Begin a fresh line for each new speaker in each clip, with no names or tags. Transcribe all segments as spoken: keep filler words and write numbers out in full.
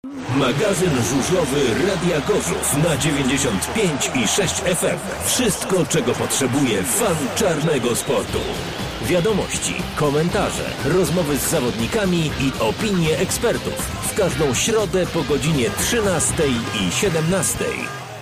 Magazyn żużlowy Radia Gorzów na dziewięćdziesiąt pięć i sześć F M. Wszystko, czego potrzebuje fan czarnego sportu. Wiadomości, komentarze, rozmowy z zawodnikami i opinie ekspertów. W każdą środę po godzinie trzynastej i siedemnastej.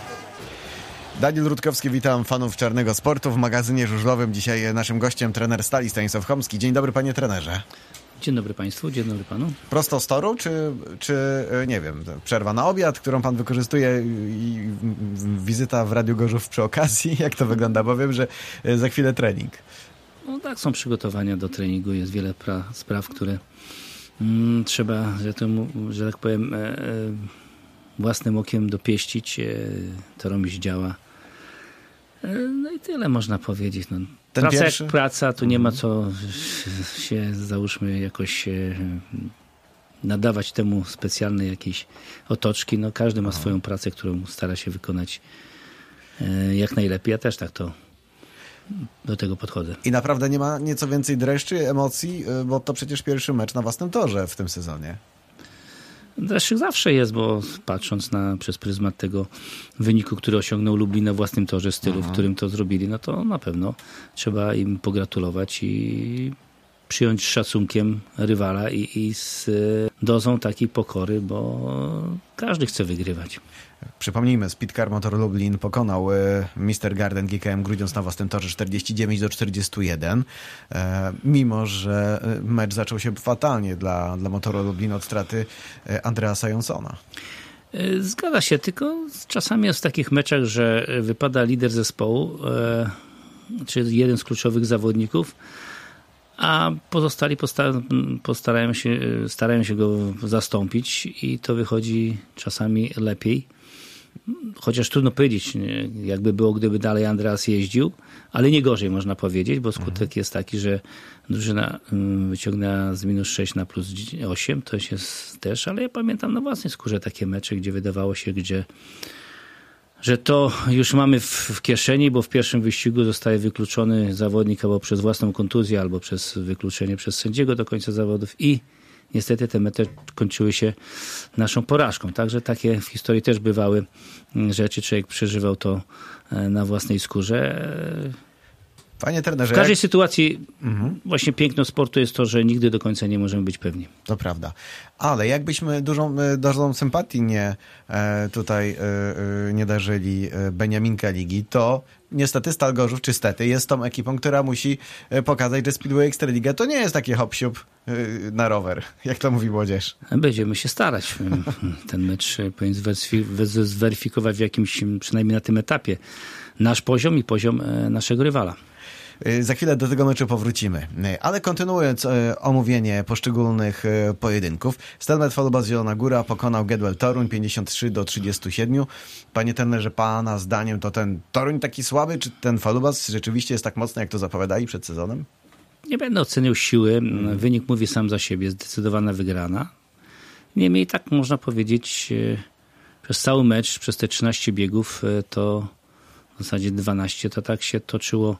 Daniel Rutkowski, witam fanów czarnego sportu w magazynie żużlowym. Dzisiaj naszym gościem trener Stali Stanisław Chomski. Dzień dobry, panie trenerze.
Dzień dobry państwu, dzień dobry panu.
Prosto z toru, czy, czy nie wiem, przerwa na obiad, którą pan wykorzystuje i wizyta w Radiu Gorzów przy okazji? Jak to wygląda? Bo wiem, że za chwilę trening.
No tak, są przygotowania do treningu, jest wiele pra- spraw, które mm, trzeba, że, to, że tak powiem, e, e, własnym okiem dopieścić. E, to robić działa. E, no i tyle można powiedzieć. No.
Ten
praca
pierwszy...
jak praca, tu nie ma co się, załóżmy, jakoś e, nadawać temu specjalnej jakiejś otoczki. No, każdy ma swoją pracę, którą stara się wykonać e, jak najlepiej. Ja też tak to do tego podchodzę.
I naprawdę nie ma nieco więcej dreszczy, emocji, bo to przecież pierwszy mecz na własnym torze w tym sezonie.
Dreszczyk zawsze jest, bo patrząc na, przez pryzmat tego wyniku, który osiągnął Lublin na własnym torze, stylu, Aha. w którym to zrobili, no to na pewno trzeba im pogratulować i przyjąć z szacunkiem rywala i, i z dozą takiej pokory, bo każdy chce wygrywać.
Przypomnijmy, Speedcar Motor Lublin pokonał e, mister Garden G K M Grudziądz na własnym torze czterdzieści dziewięć do czterdziestu jeden, e, mimo że mecz zaczął się fatalnie dla, dla Motoru Lublin od straty e, Andreasa Jonsona.
Zgadza się, tylko czasami jest w takich meczach, że wypada lider zespołu, e, czy jeden z kluczowych zawodników, a pozostali posta- postarają się, starają się go zastąpić i to wychodzi czasami lepiej. Chociaż trudno powiedzieć, jakby było, gdyby dalej Andreas jeździł, ale nie gorzej można powiedzieć, bo skutek mhm. jest taki, że drużyna wyciągnęła z minus sześć na plus osiem, to jest też, ale ja pamiętam na własnej skórze takie mecze, gdzie wydawało się, gdzie że to już mamy w, w kieszeni, bo w pierwszym wyścigu zostaje wykluczony zawodnik albo przez własną kontuzję, albo przez wykluczenie przez sędziego do końca zawodów i niestety te mecze kończyły się naszą porażką. Także takie w historii też bywały rzeczy. Człowiek przeżywał to na własnej skórze.
Panie trenerze,
w każdej
jak...
sytuacji
mhm.
właśnie piękno sportu jest to, że nigdy do końca nie możemy być pewni.
To prawda. Ale jakbyśmy dużą dozą sympatii nie e, tutaj e, nie darzyli Beniaminka Ligi, to niestety Stal Gorzów, czy stety, jest tą ekipą, która musi pokazać, że Speedway Ekstraliga to nie jest takie hop-siup na rower, jak to mówi młodzież.
Będziemy się starać. Ten mecz powinien zweryfikować w jakimś, przynajmniej na tym etapie, nasz poziom i poziom naszego rywala.
Za chwilę do tego meczu powrócimy. Ale kontynuując e, omówienie poszczególnych e, pojedynków, Stelmet Falubas Zielona Góra pokonał Gedwell Toruń pięćdziesiąt trzy do trzydziestu siedmiu. Panie trenerze, pana zdaniem to ten Toruń taki słaby, czy ten Falubas rzeczywiście jest tak mocny, jak to zapowiadali przed sezonem?
Nie będę oceniał siły. Wynik mówi sam za siebie. Zdecydowana wygrana. Niemniej tak można powiedzieć, e, przez cały mecz, przez te trzynaście biegów, e, to w zasadzie dwanaście, to tak się toczyło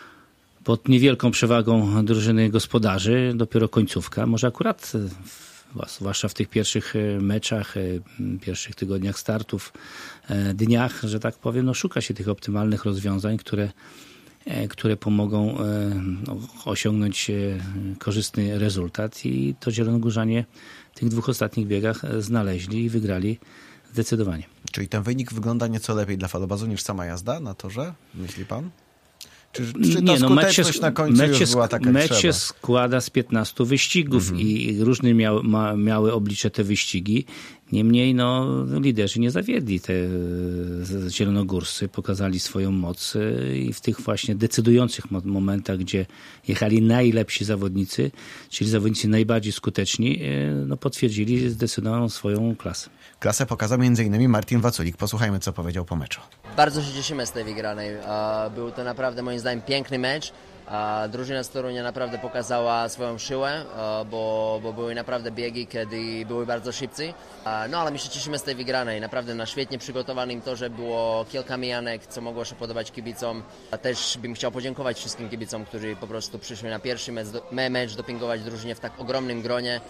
pod niewielką przewagą drużyny gospodarzy, dopiero końcówka. Może akurat, zwłaszcza w tych pierwszych meczach, pierwszych tygodniach startów, dniach, że tak powiem, no szuka się tych optymalnych rozwiązań, które, które pomogą no, osiągnąć korzystny rezultat i to zielonogórzanie w tych dwóch ostatnich biegach znaleźli i wygrali zdecydowanie. Czyli
ten wynik wygląda nieco lepiej dla Falubazu niż sama jazda na torze, myśli pan? Czy, czy ta
nie, no,
skuteczność
się,
na końcu już
już
była taka, jak
mecz
trzeba?
się składa z piętnastu wyścigów mm-hmm. i różne miały, ma, miały oblicze te wyścigi. Niemniej no, liderzy nie zawiedli. Te zielonogórscy pokazali swoją moc i w tych właśnie decydujących momentach, gdzie jechali najlepsi zawodnicy, czyli zawodnicy najbardziej skuteczni, no, potwierdzili zdecydowaną swoją klasę.
Klasę pokazał między innymi Martin Waculik. Posłuchajmy, co powiedział po meczu.
Bardzo się cieszymy z tej wygranej. Był to naprawdę moim zdaniem piękny mecz. Drużyna z Torunia naprawdę pokazała swoją siłę, bo, bo były naprawdę biegi, kiedy były bardzo szybcy. No ale my się cieszymy z tej wygranej. Naprawdę na świetnie przygotowanym torze było kilka mijanek, co mogło się podobać kibicom. Też bym chciał podziękować wszystkim kibicom, którzy po prostu przyszli na pierwszy mecz, mecz dopingować drużynie w tak ogromnym gronie.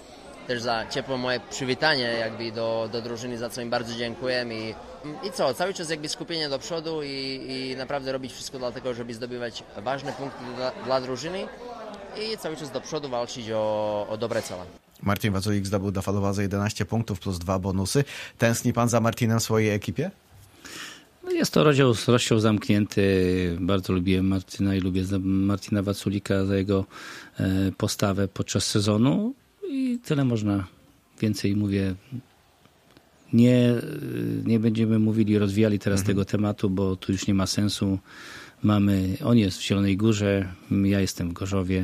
też za ciepłe moje przywitanie jakby do, do drużyny, za co im bardzo dziękuję i, i co, cały czas jakby skupienie do przodu i, i naprawdę robić wszystko dlatego, żeby zdobywać ważne punkty dla, dla drużyny i cały czas do przodu walczyć o, o dobre cele.
Marcin Waculik zdobył dla Falowaza jedenaście punktów plus dwa bonusy. Tęskni pan za Martinem w swojej ekipie?
No jest to rozdział, rozdział zamknięty. Bardzo lubiłem Martina i lubię Martina Waculika za jego postawę podczas sezonu i tyle można. Więcej mówię. Nie, nie będziemy mówili, rozwijali teraz mhm. tego tematu, bo tu już nie ma sensu. Mamy, on jest w Zielonej Górze, ja jestem w Gorzowie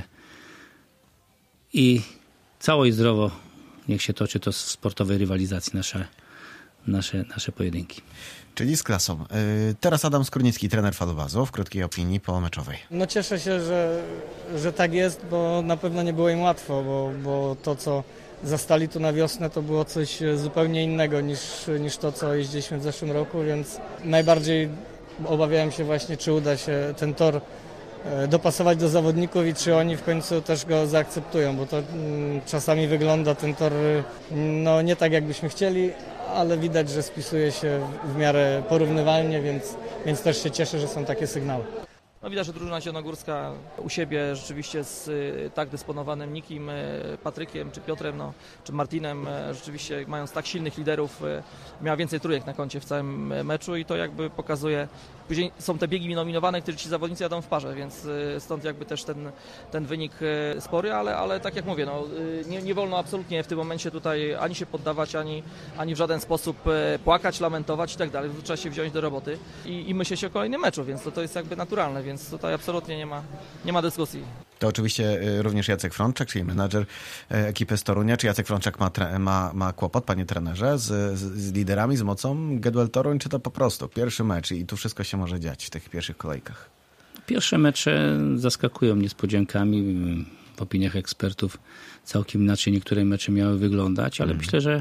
i cało i zdrowo niech się toczy to w sportowej rywalizacji nasze, nasze, nasze pojedynki.
Czyli z klasą. Teraz Adam Skórnicki, trener Falowazu, w krótkiej opinii pomeczowej.
No cieszę się, że, że tak jest, bo na pewno nie było im łatwo, bo, bo to, co zastali tu na wiosnę, to było coś zupełnie innego niż, niż to, co jeździliśmy w zeszłym roku, więc najbardziej obawiałem się właśnie, czy uda się ten tor dopasować do zawodników i czy oni w końcu też go zaakceptują, bo to mm, czasami wygląda ten tor no, nie tak, jakbyśmy chcieli, ale widać, że spisuje się w miarę porównywalnie, więc, więc też się cieszę, że są takie sygnały.
No widać, że drużyna zielonogórska u siebie rzeczywiście z tak dysponowanym Nikim, Patrykiem, czy Piotrem, no, czy Martinem, rzeczywiście mając tak silnych liderów, miała więcej trójek na koncie w całym meczu i to jakby pokazuje, później są te biegi nominowane, które ci zawodnicy jadą w parze, więc stąd jakby też ten, ten wynik spory, ale, ale tak jak mówię, no, nie, nie wolno absolutnie w tym momencie tutaj ani się poddawać, ani, ani w żaden sposób płakać, lamentować i tak dalej. Trzeba się wziąć do roboty i, i myśleć o kolejnym meczu, więc to, to jest jakby naturalne, więc Więc tutaj absolutnie nie ma, nie ma dyskusji.
To oczywiście również Jacek Frączek, czyli menadżer ekipy z Torunia. Czy Jacek Frączek ma, ma, ma kłopot, panie trenerze, z, z, z liderami, z mocą Gedwell Toruń, czy to po prostu pierwszy mecz i tu wszystko się może dziać w tych pierwszych kolejkach?
Pierwsze mecze zaskakują niespodziankami. W opiniach ekspertów całkiem inaczej niektóre mecze miały wyglądać, ale mm. myślę, że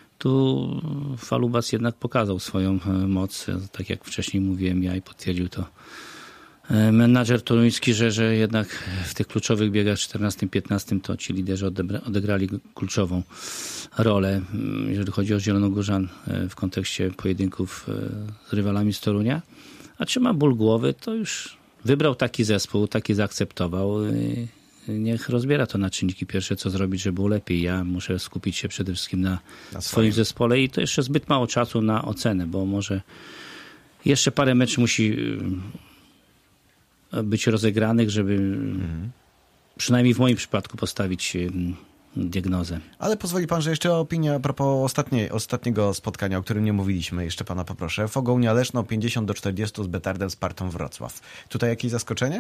tu Falubas jednak pokazał swoją moc, tak jak wcześniej mówiłem ja i potwierdził to menadżer toruński, że, że jednak w tych kluczowych biegach czternastym piętnastym to ci liderzy odegrali kluczową rolę, jeżeli chodzi o Zielonogórzan w kontekście pojedynków z rywalami z Torunia. A czy ma ból głowy, to już wybrał taki zespół, taki zaakceptował. Niech rozbiera to na czynniki pierwsze, co zrobić, żeby było lepiej. Ja muszę skupić się przede wszystkim na, na swoim zespole i to jeszcze zbyt mało czasu na ocenę, bo może jeszcze parę meczów musi być rozegranych, żeby mhm. przynajmniej w moim przypadku postawić diagnozę.
Ale pozwoli pan, że jeszcze opinia a propos ostatniej, ostatniego spotkania, o którym nie mówiliśmy. Jeszcze pana poproszę. Fogołnia Leszno pięćdziesiąt do czterdziestu z Betardem Spartą Wrocław. Tutaj jakieś zaskoczenie?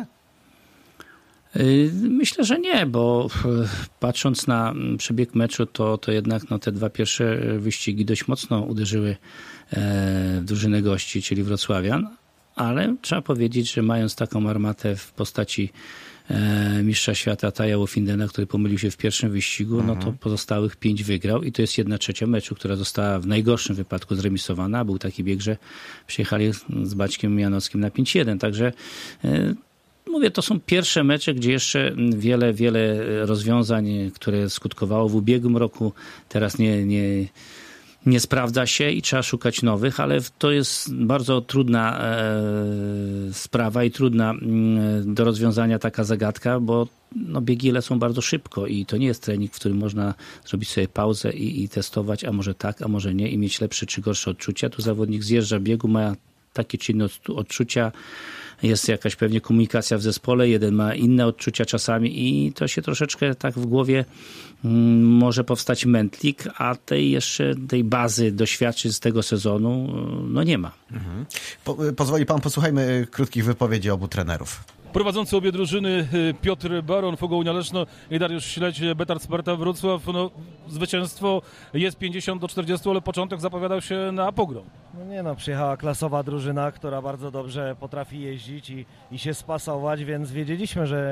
Myślę, że nie, bo patrząc na przebieg meczu, to, to jednak no, te dwa pierwsze wyścigi dość mocno uderzyły w drużynę gości, czyli wrocławian. Ale trzeba powiedzieć, że mając taką armatę w postaci e, mistrza świata Taja Wofindena, który pomylił się w pierwszym wyścigu, mhm. no to pozostałych pięć wygrał i to jest jedna trzecia meczu, która została w najgorszym wypadku zremisowana. Był taki bieg, że przyjechali z Baćkiem Janowskim na pięć jeden. Także e, mówię, to są pierwsze mecze, gdzie jeszcze wiele, wiele rozwiązań, które skutkowało w ubiegłym roku, teraz nie... nie nie sprawdza się i trzeba szukać nowych, ale to jest bardzo trudna e, sprawa i trudna m, do rozwiązania taka zagadka, bo no, biegi lecą bardzo szybko i to nie jest trening, w którym można zrobić sobie pauzę i, i testować, a może tak, a może nie i mieć lepsze czy gorsze odczucia. Tu zawodnik zjeżdża biegu, ma takie czy inne odczucia, jest jakaś pewnie komunikacja w zespole, jeden ma inne odczucia czasami i to się troszeczkę tak w głowie mm, może powstać mętlik, a tej jeszcze tej bazy doświadczeń z tego sezonu no nie ma.
Mhm. Po, pozwoli pan, posłuchajmy krótkich wypowiedzi obu trenerów.
Prowadzący obie drużyny Piotr Baron, Fogołnia Leszno i Dariusz Śledź, Betard Sparta Wrocław. No, zwycięstwo jest pięćdziesiąt do czterdziestu, ale początek zapowiadał się na pogrom.
No nie no, przyjechała klasowa drużyna, która bardzo dobrze potrafi jeździć i, i się spasować, więc wiedzieliśmy, że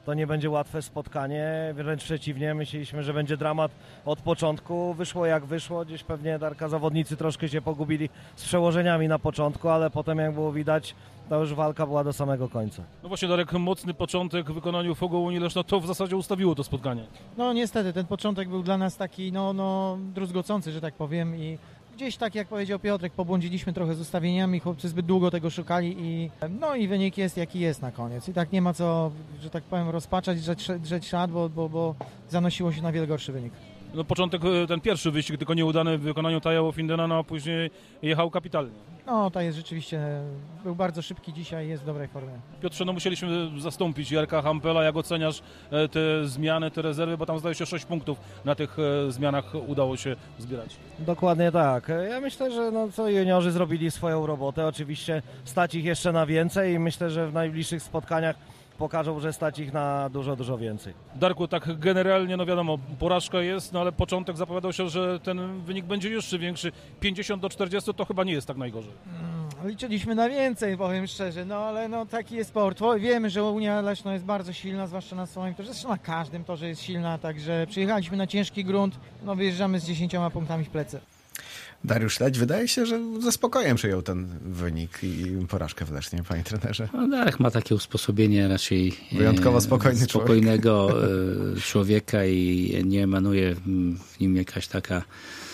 to nie będzie łatwe spotkanie, wręcz przeciwnie, myśleliśmy, że będzie dramat od początku, wyszło jak wyszło, gdzieś pewnie Darka zawodnicy troszkę się pogubili z przełożeniami na początku, ale potem jak było widać, to już walka była do samego końca.
No właśnie, Darek, mocny początek w wykonaniu Fogo Unii Leszno, to w zasadzie ustawiło to spotkanie.
No niestety, ten początek był dla nas taki no, no druzgocący, że tak powiem i gdzieś tak jak powiedział Piotrek, pobłądziliśmy trochę z ustawieniami, chłopcy zbyt długo tego szukali i no i wynik jest jaki jest na koniec. I tak nie ma co, że tak powiem, rozpaczać, drzeć, drzeć szat, bo, bo, bo zanosiło się na wiele gorszy wynik.
No początek, ten pierwszy wyścig, tylko nieudany w wykonaniu Taja Findena, no a później jechał kapitalnie.
No, to jest rzeczywiście, był bardzo szybki dzisiaj, jest w dobrej formie.
Piotrze, no musieliśmy zastąpić Jarka Hampela. Jak oceniasz te zmiany, te rezerwy, bo tam zdaje się sześć punktów na tych zmianach udało się zbierać.
Dokładnie tak. Ja myślę, że no co juniorzy zrobili swoją robotę. Oczywiście stać ich jeszcze na więcej i myślę, że w najbliższych spotkaniach pokażą, że stać ich na dużo, dużo więcej.
Darku, tak generalnie, no wiadomo, porażka jest, no ale początek zapowiadał się, że ten wynik będzie jeszcze większy. pięćdziesiąt do czterdziestu to chyba nie jest tak najgorzej.
Hmm, liczyliśmy na więcej, powiem szczerze, no ale no taki jest sport. Wiemy, że Unia Leszno jest bardzo silna, zwłaszcza na swoim torze, zresztą na każdym torze jest silna, także przyjechaliśmy na ciężki grunt, no wyjeżdżamy z dziesięcioma punktami w plecy.
Dariusz Śledź, wydaje się, że ze spokojem przyjął ten wynik i porażkę w Lesznie, panie trenerze.
No, Darek ma takie usposobienie raczej
wyjątkowo spokojny
spokojnego człowiek. człowieka i nie emanuje w nim jakaś taka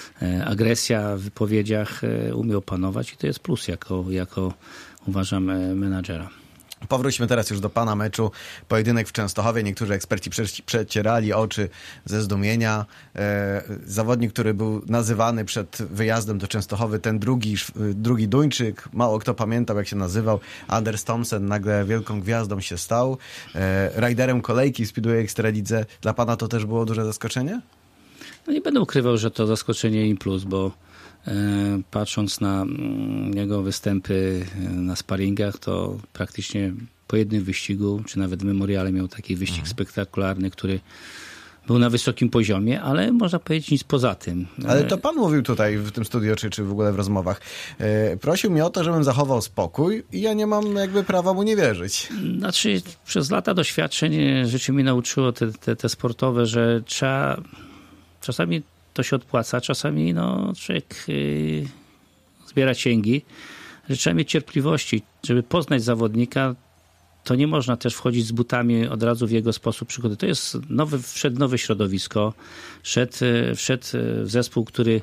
agresja w wypowiedziach, umie opanować i to jest plus jako, jako uważam, menadżera.
Powróćmy teraz już do pana meczu. Pojedynek w Częstochowie. Niektórzy eksperci przecierali oczy ze zdumienia. E, zawodnik, który był nazywany przed wyjazdem do Częstochowy, ten drugi, drugi Duńczyk, mało kto pamiętał jak się nazywał, Anders Thomsen, nagle wielką gwiazdą się stał. E, rajderem kolejki w Speedway Ekstralidze. Dla pana to też było duże zaskoczenie?
No nie będę ukrywał, że to zaskoczenie im plus, bo patrząc na jego występy na sparingach, to praktycznie po jednym wyścigu, czy nawet w memoriale miał taki wyścig mhm. spektakularny, który był na wysokim poziomie, ale można powiedzieć nic poza tym.
Ale to pan mówił tutaj w tym studiu, czy, czy w ogóle w rozmowach. E, prosił mnie o to, żebym zachował spokój i ja nie mam jakby prawa mu nie wierzyć.
Znaczy, przez lata doświadczeń życie mi nauczyło te, te, te sportowe, że trzeba czasami to się odpłaca, czasami no, człowiek yy, zbiera cięgi, że trzeba mieć cierpliwości, żeby poznać zawodnika, to nie można też wchodzić z butami od razu w jego sposób przygody. To jest nowy, wszedł nowe środowisko, wszedł, wszedł w zespół, który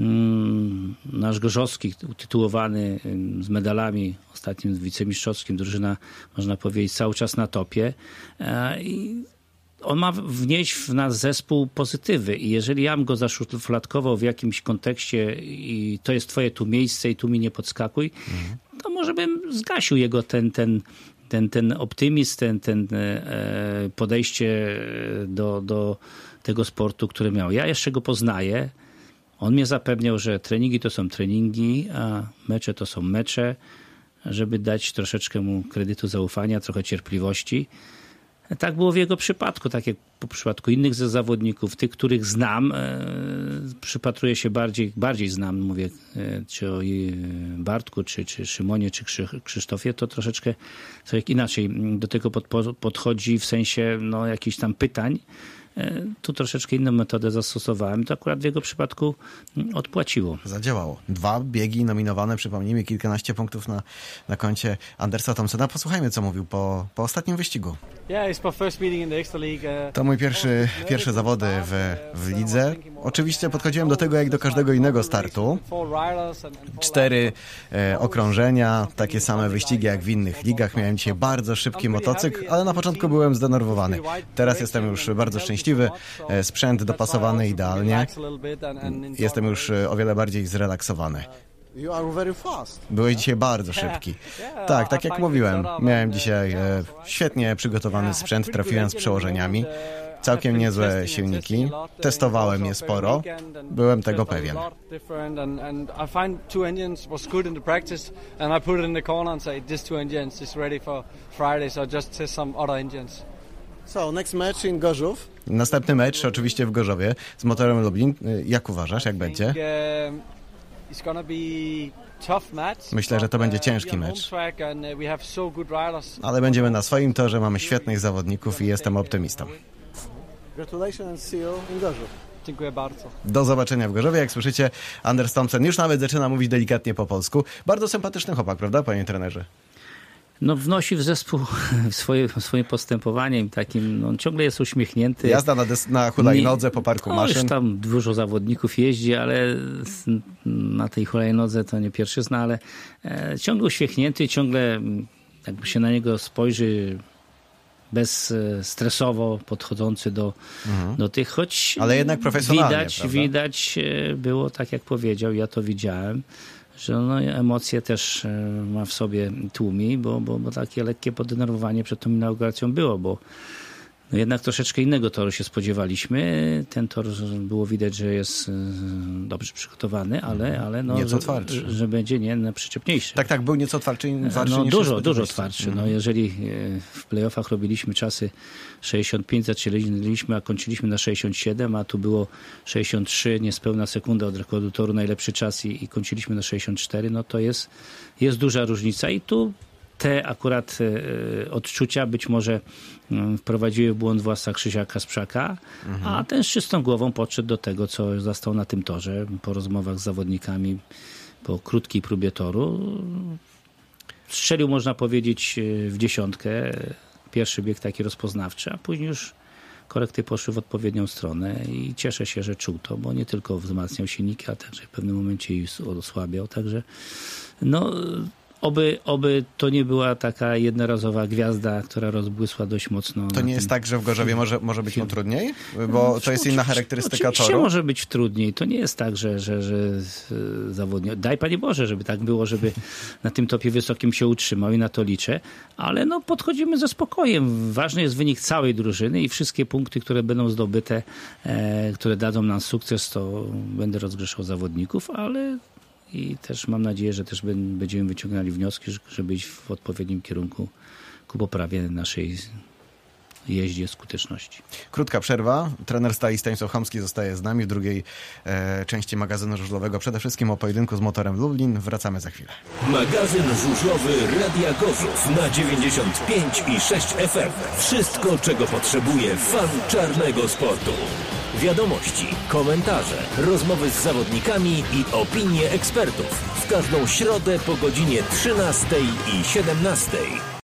mm, nasz Gorzowski, utytułowany z medalami, ostatnim wicemistrzowskim, drużyna, można powiedzieć, cały czas na topie e, i on ma wnieść w nas zespół pozytywy i jeżeli ja bym go zaszufladkował w jakimś kontekście i to jest twoje tu miejsce i tu mi nie podskakuj, mhm. to może bym zgasił jego ten, ten, ten, ten optymizm, ten, ten e, podejście do, do tego sportu, który miał. Ja jeszcze go poznaję. On mnie zapewniał, że treningi to są treningi, a mecze to są mecze, żeby dać troszeczkę mu kredytu zaufania, trochę cierpliwości. Tak było w jego przypadku, tak jak po przypadku innych ze zawodników, tych, których znam, e, przypatruję się bardziej, bardziej znam, mówię, e, czy o Bartku, czy, czy Szymonie, czy Krzy, Krzysztofie, to troszeczkę człowiek inaczej do tego pod, podchodzi w sensie no, jakichś tam pytań. E, tu troszeczkę inną metodę zastosowałem. To akurat w jego przypadku odpłaciło.
Zadziałało. Dwa biegi nominowane, przypomnijmy, kilkanaście punktów na, na koncie Andersa Thomsena. Posłuchajmy, co mówił po, po ostatnim wyścigu. To mój pierwszy, pierwsze zawody w, w lidze. Oczywiście podchodziłem do tego jak do każdego innego startu. Cztery e, okrążenia, takie same wyścigi jak w innych ligach. Miałem dzisiaj bardzo szybki motocykl, ale na początku byłem zdenerwowany. Teraz jestem już bardzo szczęśliwy. E, sprzęt dopasowany idealnie. Jestem już o wiele bardziej zrelaksowany. Byłeś dzisiaj bardzo szybki. Tak, tak jak mówiłem, miałem dzisiaj e, świetnie przygotowany sprzęt, trafiłem z przełożeniami, całkiem niezłe silniki, testowałem je sporo, byłem tego pewien.
So, next match in Gorzów.
Następny mecz oczywiście w Gorzowie z Motorem Lublin. Jak uważasz, jak będzie? Myślę, że to będzie ciężki mecz. Ale będziemy na swoim torze, mamy świetnych zawodników i jestem optymistą.
Congratulations and see you in Gorzów.
Dziękuję bardzo.
Do zobaczenia w Gorzowie. Jak słyszycie, Anders Thomsen już nawet zaczyna mówić delikatnie po polsku. Bardzo sympatyczny chłopak, prawda, panie trenerze?
No wnosi w zespół swoje, swoim postępowaniem takim, no, on ciągle jest uśmiechnięty.
Jazda na, des- na hulajnodze po parku
no,
maszyn.
Już tam dużo zawodników jeździ, ale na tej hulajnodze to nie pierwszy zna, ale e, ciągle uśmiechnięty, ciągle jakby się na niego spojrzy bezstresowo podchodzący do, mhm. do tych, choć
ale jednak profesjonalnie,
widać,
prawda?
widać było tak jak powiedział, ja to widziałem, że no, emocje też ma w sobie tłumi, bo, bo, bo takie lekkie podenerwowanie przed tą inauguracją było, bo no jednak troszeczkę innego toru się spodziewaliśmy. Ten tor było widać, że jest dobrze przygotowany, ale, ale no,
nieco
że,
twardszy.
że będzie nie, no, przyczepniejszy.
Tak, tak, był nieco twardszy, twardszy
no,
niż
dużo, dużo twardszy. No, jeżeli w playoffach robiliśmy czasy sześćdziesiąt pięć, zaczęliśmy, a kończyliśmy na sześćdziesiąt siedem, a tu było sześćdziesiąt trzy, niespełna sekunda od rekordu toru, najlepszy czas i, i kończyliśmy na sześćdziesiąt cztery, no to jest, jest duża różnica i tu te akurat e, odczucia być może e, wprowadziły w błąd własna Krzysia Kasprzaka, mhm. a ten z czystą głową podszedł do tego, co zastał na tym torze, po rozmowach z zawodnikami, po krótkiej próbie toru. Strzelił, można powiedzieć, w dziesiątkę. Pierwszy bieg taki rozpoznawczy, a później już korekty poszły w odpowiednią stronę i cieszę się, że czuł to, bo nie tylko wzmacniał silniki, ale także w pewnym momencie i osłabiał, także no Oby, oby to nie była taka jednorazowa gwiazda, która rozbłysła dość mocno.
To nie jest tak, że w Gorzowie może, może być mu trudniej? Bo to jest inna charakterystyka
oczywiście
toru?
może być trudniej. To nie jest tak, że, że, że zawodnik... Daj Panie Boże, żeby tak było, żeby na tym topie wysokim się utrzymał i na to liczę. Ale no podchodzimy ze spokojem. Ważny jest wynik całej drużyny i wszystkie punkty, które będą zdobyte, e, które dadzą nam sukces, to będę rozgrzeszał zawodników, ale... I też mam nadzieję, że też będziemy wyciągnęli wnioski, żeby iść w odpowiednim kierunku ku poprawie naszej jeździe skuteczności.
Krótka przerwa. Trener Stali Stanisław Chamski zostaje z nami w drugiej e, części magazynu żużlowego. Przede wszystkim o pojedynku z Motorem Lublin. Wracamy za chwilę.
Magazyn żużlowy Radia Gorzów na dziewięćdziesiąt pięć i sześć F M. Wszystko, czego potrzebuje fan czarnego sportu. Wiadomości, komentarze, rozmowy z zawodnikami i opinie ekspertów. W każdą środę po godzinie trzynastej i siedemnastej.